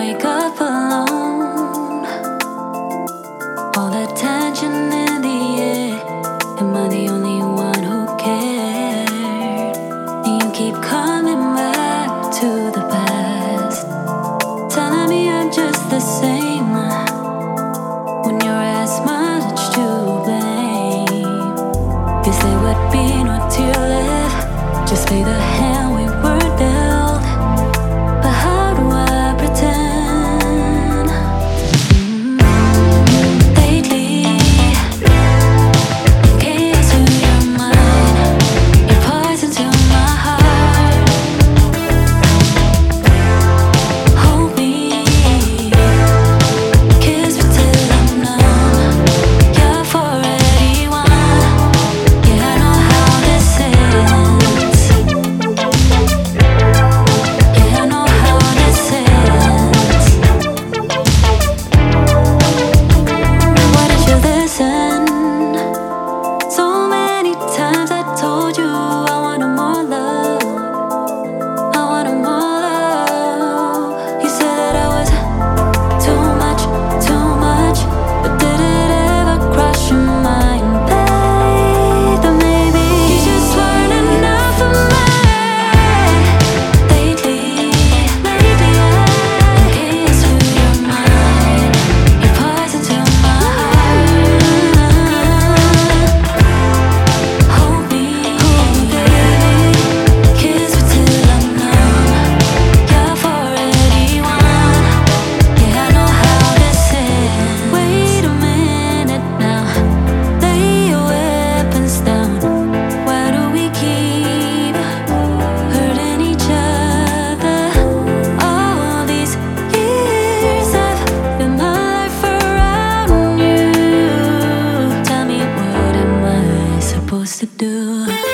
wake up alone. All that tension in the air. Am I the only one who cared? And you keep coming back to the past, telling me I'm just the same when you're as much to blame. Guess there would be no tear left, just play the hand we were dealt. But how do I pretend? Lately, chaos to your mind, you're poison to my heart. Hold me, kiss me till I'm numb. You've already won. Yeah, I know how this ends. Yeah, I know how this ends. Why did you listen? So many times I told you I wanted more love. I wanted more love. You said that I was too much, but did it ever cross your mind, babe? That maybe you just weren't enough for me. Lately, chaos to your mind, you're poison to my heart. Hold me, baby, kiss me till I'm numb. You've already won. Yeah, I know how this ends. Wait a minute now, lay your weapons down. Why do we keep hurting each other? All these years I've been my life around you. Tell me, what am I supposed to do?